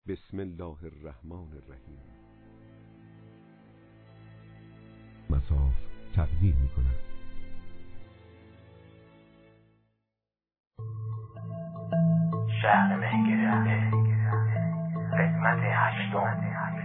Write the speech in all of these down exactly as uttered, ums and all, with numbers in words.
بسم الله الرحمن الرحیم. مصاف تقدیم می کند. شهر مهگرفته قسمت هشتم.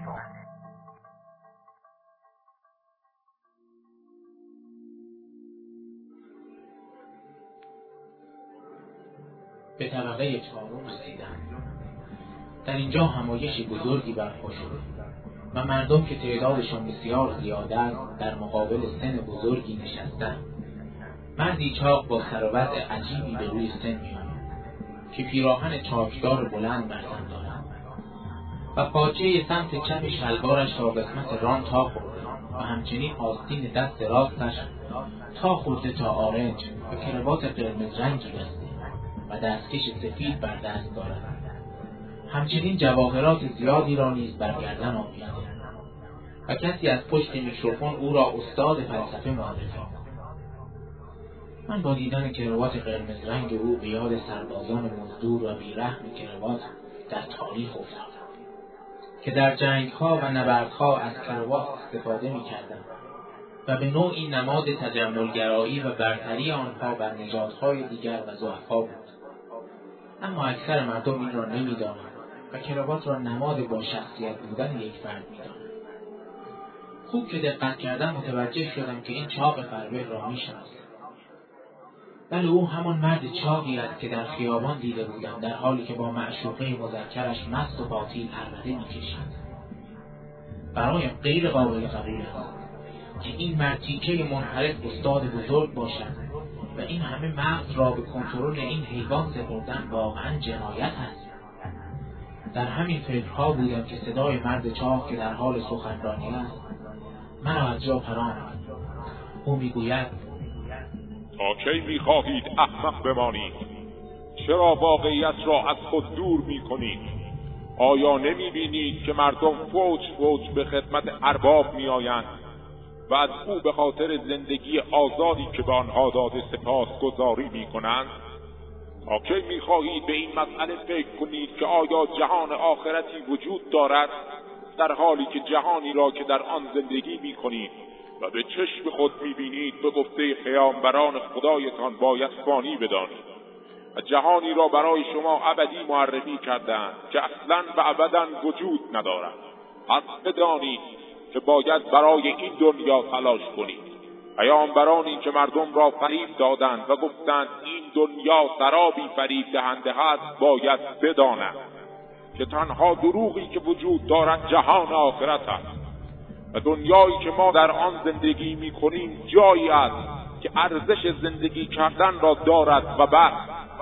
به طبقه چهارم رسیدند. در اینجا همایش بزرگی برپا شد و مردم که تعدادشان بسیار زیاد است در مقابل سن بزرگی نشستند. مردی چاق با سر و وضع عجیبی به روی سن می‌آمد که پیراهن چاکدار بلند بر تن دارد و پاچه سمت چپ شلوارش تا قسمت ران تا خورده و همچنین آستین دست راستش تا خورده تا آرنج و کراوات قرمز رنگی بسته و دستکش سفید بر دست دارد. همچنین جواهرات زیادی را نیز بر گردن آویخته و کسی از پشت میکروفون او را استاد فلسفه معرفی کرد. من با دیدن کراوات قرمز رنگ او به یاد سربازان مزدور و بیرحم کراوات در تاریخ افتادم که در جنگ‌ها و نبردها از کراوات استفاده می‌کردند و به نوعی نماد تجملگرایی و برتری آنها بر نژادهای دیگر و ضعفا بود. اما اکثر مردم این را نمی‌دانند و کراوات را نماد با شخصیت بودن یک فرد می‌دانند. خوب که دقت کردم متوجه شدم که این چاق فربه را می‌شناسم. بله، او همان مرد چاقی است که در خیابان دیده بودم در حالی که با معشوقه مذکرش مست و باطیل عربده می‌کشید. برایم غیر قابل قبول است که این مرد تیکه منحرف استاد بزرگ باشد و این همه مغز را به کنترل این حیوان سپردن واقعا جنایت است. در همین فکرها بودم که صدای مرد چاق که در حال سخنرانی است مرا از جا پراند. او میگوید: تا کی میخواهید احمق بمانید؟ چرا واقعیت را از خود دور میکنید؟ آیا نمیبینید که مردم فوج فوج به خدمت ارباب میآیند و از او به خاطر زندگی آزادی که به آنها داده سپاسگزاری میکنند؟ تا کی میخواهید به این مسئله فکر کنید که آیا جهان آخرتی وجود دارد، در حالی که جهانی را که در آن زندگی میکنید و به چشم خود میبینید به گفته پیامبران خدایتان باید فانی بدانید و جهانی را برای شما ابدی معرفی کردند که اصلا و ابدا وجود ندارد. پس بدانید که باید برای این دنیا تلاش کنید. پیامبرانی که مردم را فریب دادند و گفتند این دنیا سرابی فریب دهنده است باید بدانند که تنها دروغی که وجود دارد جهان آخرت است و دنیایی که ما در آن زندگی می کنیم جایی است که ارزش زندگی کردن را دارد و بس.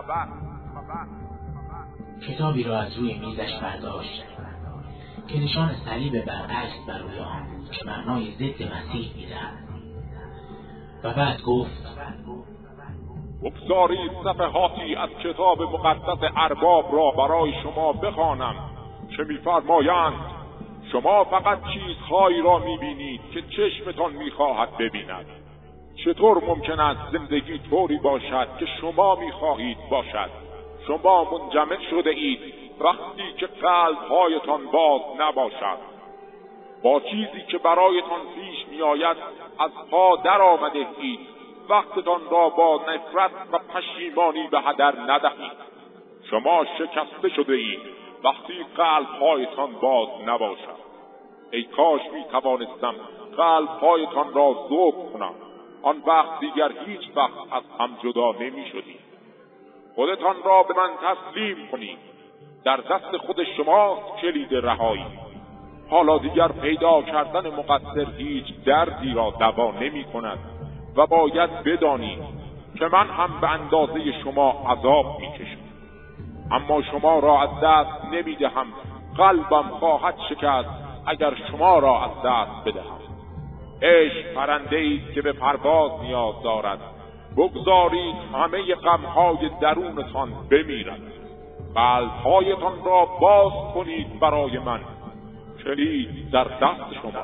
کتابی را از روی میزش برداشت که نشان صلیب برعکس بر روی آن بود که معنای ضد مسیح می‌دهد و بعد گفت: بگذارید صفحاتی از کتاب مقدس ارباب را برای شما بخوانم که می‌فرمایند شما فقط چیزهایی را می‌بینید که چشمتان می‌خواهد ببیند. چطور ممکن است زندگی طوری باشد که شما می‌خواهید باشد؟ شما منجمد شده اید وقتی که قلب‌هایتان باز نباشد. با چیزی که برایتان پیش می‌آید از پا در آمده اید. وقتتان را با نفرت و پشیمانی به هدر ندهید. شما شکسته شده اید وقتی قلب‌هایتان باز نباشد. ای کاش می‌توانستم قلب‌هایتان را ذوب کنم، آن وقت دیگر هیچ وقت از هم جدا نمی‌شدید. خودتان را به من تسلیم کنید. در دست خود شماست کلید رهایی. حالا دیگر پیدا کردن مقصر هیچ دردی را دوا نمی‌کند و باید بدانید که من هم به اندازه شما عذاب می‌کشم. اما شما را از دست نمی‌دهم. قلبم خواهد شکست اگر شما را از دست بدهم. عشق پرنده‌ای که به پرواز نیاز دارد. بگذارید همه غم‌های درونتان بمیرد. قلب‌هایتان را باز کنید برای من. کلید در دست شما.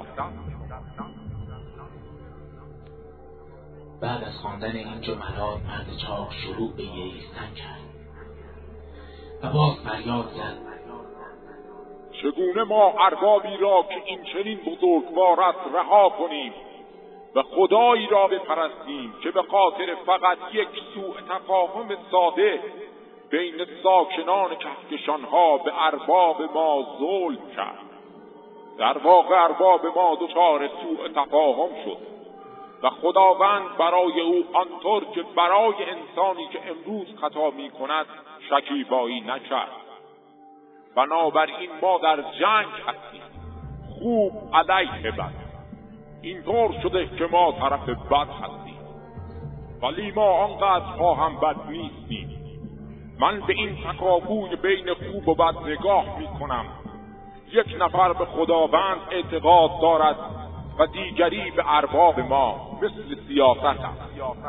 بعد از خواندن این جملات مرد چاق شروع به گریستن کرد و باز فریاد زد: چگونه ما اربابی را که این چنین بزرگوار است رها کنیم و خدایی را بپرستیم که به خاطر فقط یک سوء تفاهم ساده بین ساکنان کهکشانها به ارباب ما ظلم کرد. در واقع ارباب ما دچار سوء تفاهم شد و خداوند برای او آنطور که برای انسانی که امروز خطا می کند شکیبایی نکرد. بنابراین ما در جنگ هستیم، خوب علیه بد. اینطور شده که ما طرف بد هستیم، ولی ما آنقدرها هم بد نیستیم. من به این تکاپوی بین خوب و بد نگاه می کنم. یک نفر به خداوند اعتقاد دارد و دیگری به ارباب ما، مثل سیاست است.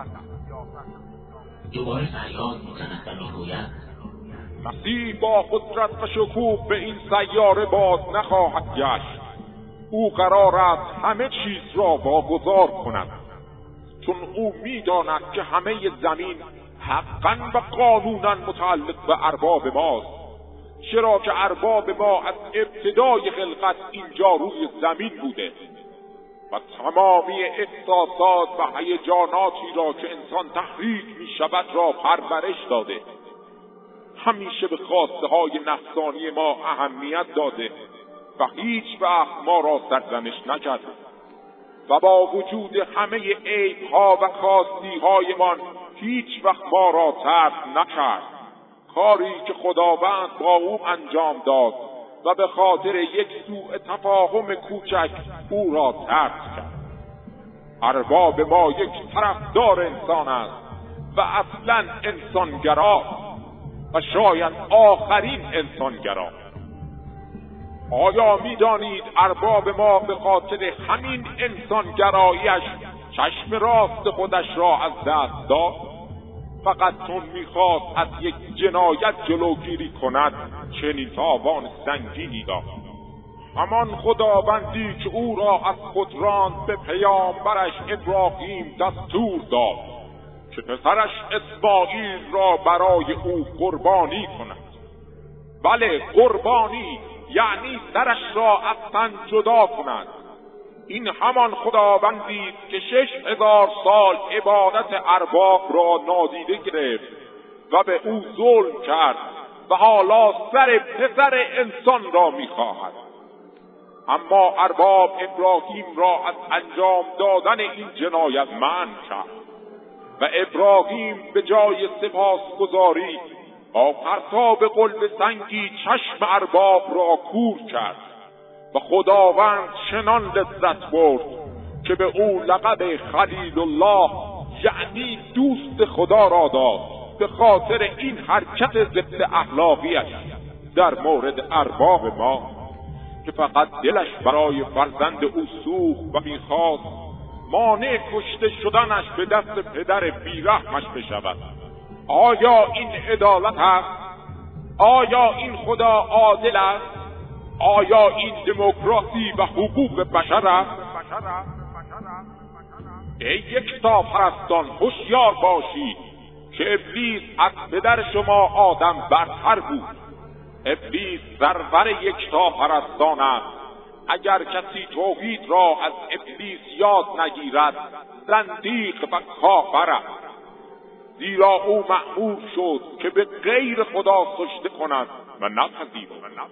دوباره فریاد می‌زند و میگوید مسیح با قدرت و شکوه به این سیاره باز نخواهد گشت. او قرار است همه چیز را واگذار کند، چون او می‌داند که همه زمین حقاً و قانوناً متعلق به ارباب ماست، چرا که ارباب ما از ابتدای خلقت اینجا روی زمین بوده و تمامی احساسات و هیجاناتی را که انسان تحریک می شود را پرورش داده. همیشه به خواسته های نفسانی ما اهمیت داده و هیچ وقت ما را سرزنش نکرده و با وجود همه عیب ها و خواستی هایمان هیچ وقت ما را ترک نکرد. کاری که خداوند با او انجام داد و به خاطر یک سوء تفاهم کوچک او را ترک کرد. ارباب ما یک طرفدار انسان است و اصلا انسانگرا و شاید آخرین انسانگرا. آیا می دانید ارباب ما به خاطر همین انسانگراییش چشم راست خودش را از دست داد؟ فقط چون میخواست از یک جنایت جلوگیری کند چنین تاوان سنگینی داد. همان خداوندی که او را از خود راند به پیامبرش ابراهیم دستور داد که پسرش اسماعیل را برای او قربانی کند. بله، قربانی یعنی سرش را از تن جدا کند. این همان خداوندی که شش هزار سال عبادت ارباب را نادیده گرفت و به او ظلم کرد و حالا سر پسر انسان را می‌خواهد. اما ارباب ابراهیم را از انجام دادن این جنایت منع کرد و ابراهیم به جای سپاسگزاری با پرتاب قلب سنگی چشم ارباب را کور کرد و خداوند چنان لذت برد که به او لقب خلیل الله یعنی دوست خدا را داد به خاطر این حرکت ضد اخلاقیش در مورد ارباب ما که فقط دلش برای فرزند او سوخت و میخواست مانع کشته شدنش به دست پدر بیرحمش بشود. آیا این عدالت است؟ آیا این خدا عادل است؟ آیا این دموکراسی و حقوق بشر است؟ ای یکتا پرستان هوشیار باشید که ابلیس از پدر شما آدم برتر بود. ابلیس سرور یکتا پرستان است. اگر کسی توحید را از ابلیس یاد نگیرد زندیق و کافر است، زیرا او مأمور شد که به غیر خدا سجده کند و نپذیرد.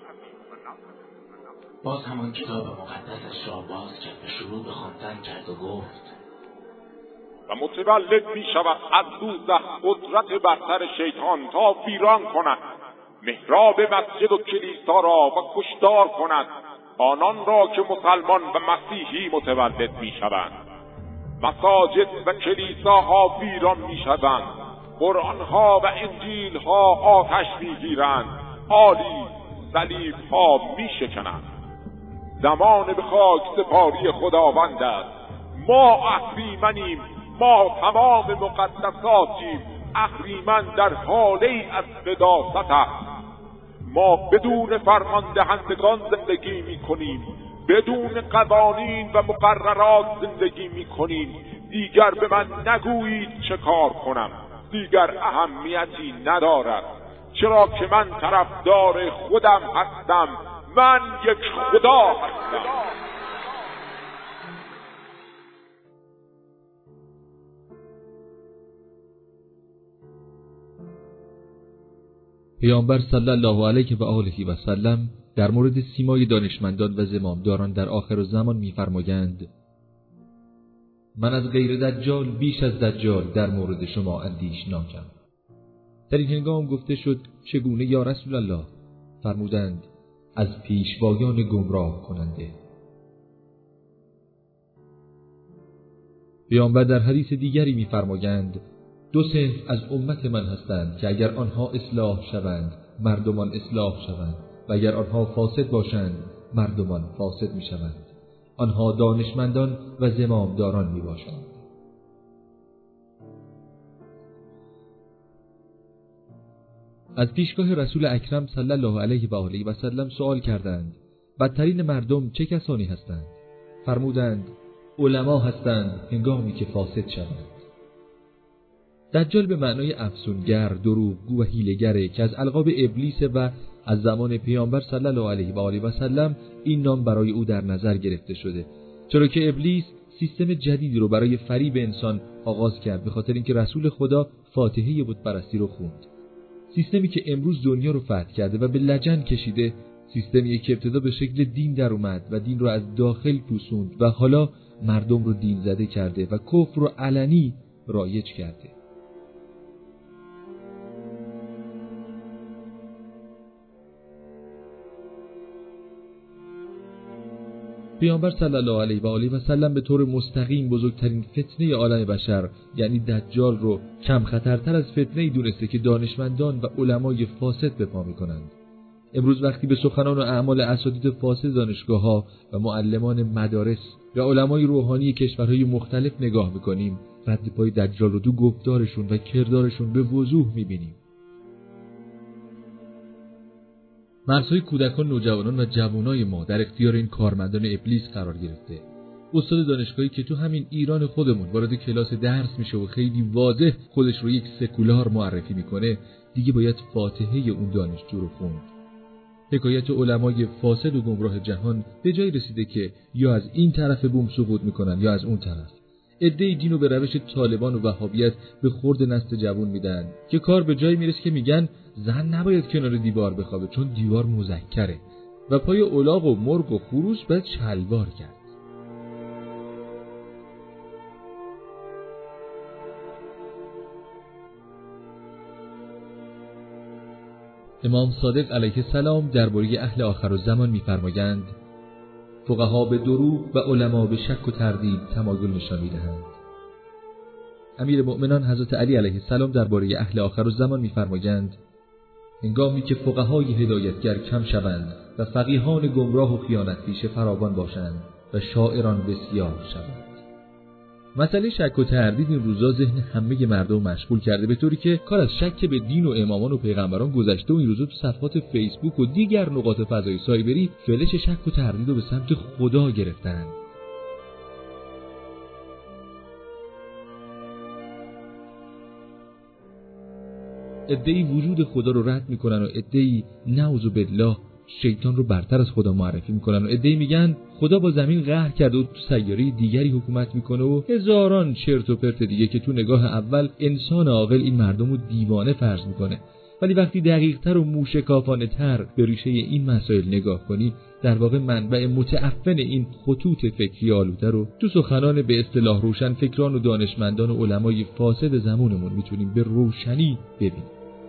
باز همان کتاب مقدسش را باز کرد و شروع به خواندن کرد و گفت و متولد می شود از دوزخ قدرت برتر شیطان تا ویران کند محراب مسجد و کلیسا را و کشتار کند آنان را که مسلمان و مسیحی متولد می شوند. مساجد و کلیساها ویران می شوند، قرآنها و انجیلها آتش می گیرند، عالی صلیبها می شکنند. زمان به خاک سپاری خداوند است. ما اهریمنیم، ما تمام مقدساتیم. اهریمن در حاله از قداست است. ما بدون فرمان دهندگان زندگی می کنیم، بدون قوانین و مقررات زندگی می کنیم. دیگر به من نگویید چه کار کنم، دیگر اهمیتی ندارد، چرا که من طرفدار خودم هستم، من یک خدا هستم. پیامبر صلی الله علیه و آله و سلم در مورد سیمای دانشمندان و زمامداران در آخر الزمان می‌فرمایند: من از غیر دجال بیش از دجال در مورد شما اندیشناکم. در این هنگام گفته شد چگونه یا رسول الله؟ فرمودند از پیشوایان گمراه کننده. پیامبر در حدیث دیگری می‌فرمایند دو صنف از امت من هستند که اگر آنها اصلاح شوند مردمان اصلاح شوند و اگر آنها فاسد باشند مردمان فاسد می‌شوند. آنها دانشمندان و زمامداران میباشند. از پیشگاه رسول اکرم صلی الله علیه و آله و سلم سوال کردند بدترین مردم چه کسانی هستند؟ فرمودند علما هستند هنگامی که فاسد شوند. دجال به معنای افسونگر، دروغگو و حیله‌گره که از القاب ابلیس و از زمان پیامبر صلی الله علیه و آله و سلم این نام برای او در نظر گرفته شده، چرا که ابلیس سیستم جدیدی رو برای فریب انسان آغاز کرد به خاطر اینکه رسول خدا فاتحه بت پرستی رو خوند. سیستمی که امروز دنیا رو فتح کرده و به لجن کشیده، سیستمی که ابتدا به شکل دین در اومد و دین رو از داخل پوسوند و حالا مردم رو دین زده کرده و کفر رو علنی رایج کرده. پیامبر صلی الله علیه و آله و سلم به طور مستقیم بزرگترین فتنه عالم بشر یعنی دجال رو کم خطرتر از فتنه‌ای دونسته که دانشمندان و علمای فاسد به پا می‌کنند. امروز وقتی به سخنان و اعمال اساتید فاسد دانشگاه‌ها و معلمان مدارس و علمای روحانی کشورهای مختلف نگاه می‌کنیم، رد پای دجال رو تو گفتارشون و کردارشون به وضوح می‌بینیم. مرزهای کودکان، نوجوانان و جوانای ما در اختیار این کارمندان ابلیس قرار گرفته. استاد دانشگاهی که تو همین ایران خودمون وارد کلاس درس میشه و خیلی واضح خودش رو یک سکولار معرفی میکنه، دیگه باید فاتحه اون دانشجو رو خوند. حکایت علمای فاسد و گمراه جهان به جای رسیده که یا از این طرف بوم سقوط میکنن یا از اون طرف. عده‌ای دینو به روش طالبان و وهابیت به خورد نسل جوان میدن که کار به جایی میرسه که میگن زن نباید کنار دیوار بخوابه چون دیوار مذکره و پای الاغ و مرغ و خروس باید شلوار کرد. امام صادق علیه السلام درباره اهل آخرالزمان می‌فرمایند فقها به دروغ و علما به شک و تردید تمایل نشان می‌دهند. امیر مؤمنان حضرت علی علیه السلام درباره اهل آخرالزمان می‌فرمایند هنگامی که فقهای هدایتگر کم شوند و فقیهان گمراه و خیانت‌پیشه فراوان باشند و شاعران بسیار شوند. مسئله شک و تردید این روزا ذهن همه مردم مشغول کرده به طوری که کار از شک به دین و امامان و پیغمبران گذشته و این روزا تو صفحات فیسبوک و دیگر نقاط فضای سایبری فلش شک و تردید رو به سمت خدا گرفتن. عده‌ای وجود خدا رو رد میکنن و عده‌ای نعوذ بالله شیطان رو برتر از خدا معرفی میکنن و عده‌ای میگن خدا با زمین قهر کرده و تو سیاره دیگری حکومت میکنه و هزاران چرت و پرت دیگه که تو نگاه اول انسان عاقل این مردم رو دیوانه فرض میکنه، ولی وقتی دقیق‌تر و موشکافانه تر به ریشه این مسائل نگاه کنی در واقع منبع متعفن این خطوط فکری آلوده رو تو سخنان به اصطلاح روشن فکران و دانشمندان و علمای فاسد زمانمون میتونیم به روشنی ببینیم.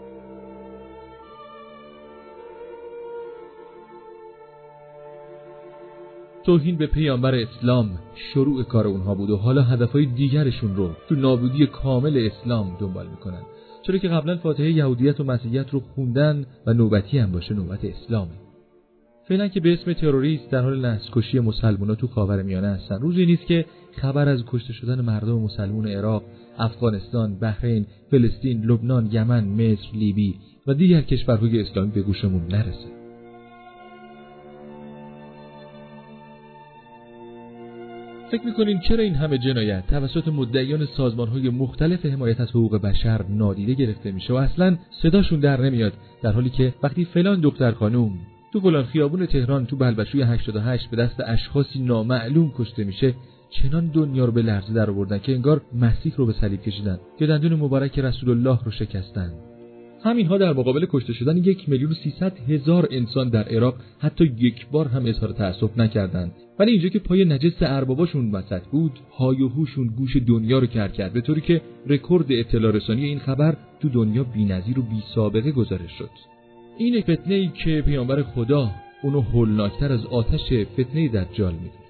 توهین به پیامبر اسلام شروع کار اونها بود و حالا هدفهای دیگرشون رو تو نابودی کامل اسلام دنبال میکنن، چرا که قبلا فاتحه یهودیت و مسیحیت رو خوندن و نوبتی هم باشه نوبت اسلامه. فعلا که به اسم تروریست در حال نسل‌کشی مسلمان‌ها تو خاورمیانه هستن. روزی نیست که خبر از کشته شدن مردم مسلمان عراق، افغانستان، بحرین، فلسطین، لبنان، یمن، مصر، لیبی و دیگر کشورهای اسلامی به گوشمون نرسه. فکر میکنین چرا این همه جنایت توسط مدعیان سازمانهای مختلف حمایت از حقوق بشر نادیده گرفته میشه و اصلا صداشون در نمیاد، در حالی که وقتی فلان دختر خانوم تو فلان خیابون تهران تو بلبشوی هشتاد و هشت به دست اشخاصی نامعلوم کشته میشه، چنان دنیا رو به لرزه در آوردن که انگار مسیح رو به صلیب کشیدن که دندون مبارک رسول الله رو شکستن. همینها در مقابل کشته شدن یک میلیون و سیصد هزار انسان در عراق حتی یک بار هم اظهار تأسف نکردند. ولی اینجا که پای نجس ارباباشون وسط بود، های و هوشون گوش دنیا رو کر کرد، به طوری که رکورد اطلاع رسانی این خبر تو دنیا بی‌نظیر و بی‌سابقه گزارش شد. این فتنه‌ای که پیامبر خدا اونو هولناکتر از آتش فتنه دجال می‌دونه.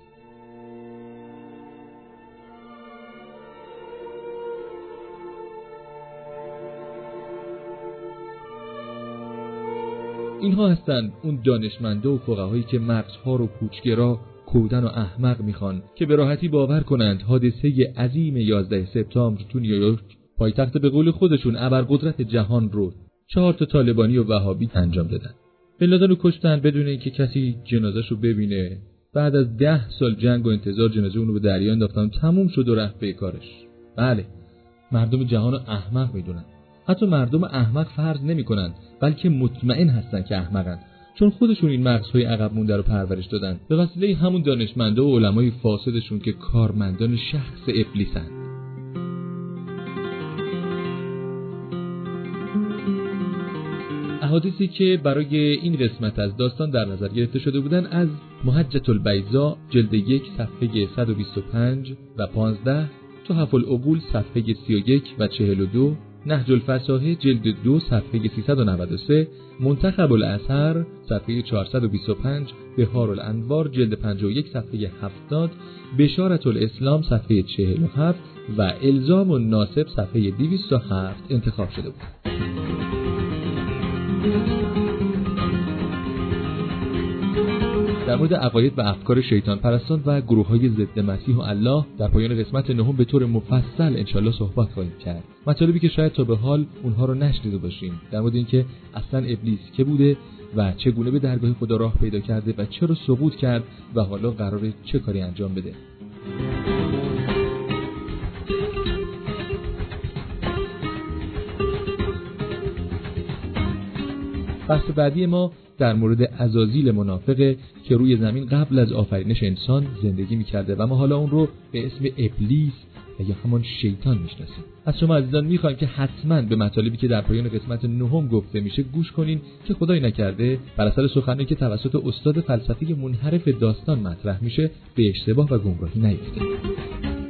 اینها هستند اون دانشمنده و فقهایی که مغزها رو پوچگرا، کودن و احمق میخوان که به راحتی باور کنند حادثه عظیم یازده سپتامبر تو نیویورک، پایتخت به قول خودشون ابرقدرت جهان رو چهار تا طالبانی و وهابی انجام دادن. بن لادن رو کشتن بدون اینکه کسی جنازه‌شو ببینه. بعد از ده سال جنگ و انتظار جنازه اون رو به دریا انداختن، تموم شد و رفت به کارش. بله، مردم جهان رو احمق میدونن. حتی مردم احمق فرض نمی‌کنن، بلکه مطمئن هستن که احمقن، چون خودشون این مغزهای عقب مونده رو پرورش دادن به وسیله همون دانشمنده و علمای فاسدشون که کارمندان شخص ابلیسن. احادیثی که برای این قسمت از داستان در نظر گرفته شده بودن از محجة البیضاء جلد یک صفحه صد و بیست و پنج و پانزده، تحف العقول صفحه سی و یک و چهل و دو، نهج الفصاحه جلد دو صفحه سیصد و نود و سه، منتخب الاثر صفحه چهارصد و بیست و پنج، بهار الانوار جلد پنجاه و یک صفحه هفتاد، بشارة الاسلام صفحه چهل و هفت و الزام الناسب صفحه دویست و هفت انتخاب شده بود. در مورد عقاید و افکار شیطان پرستان و گروه‌های ضد مسیح و الله در پایان قسمت نهم به طور مفصل انشالله صحبت خواهیم کرد. مطالبی که شاید تا به حال اونها رو نشنیده باشیم، در مورد اینکه اصلا ابلیس که بوده و چگونه به درگاه خدا راه پیدا کرده و چرا سقوط کرد و حالا قراره چه کاری انجام بده. بحث بعدی ما در مورد عزازیل منافقه که روی زمین قبل از آفرینش انسان زندگی میکرده و ما حالا اون رو به اسم ابلیس و یا همان شیطان میشناسیم. از شما عزیزان میخوایم که حتما به مطالبی که در پایان قسمت نهم گفته میشه گوش کنین که خدای نکرده بر اثر سخنی که توسط استاد فلسفی منحرف داستان مطرح میشه به اشتباه و گمراهی نیفتید.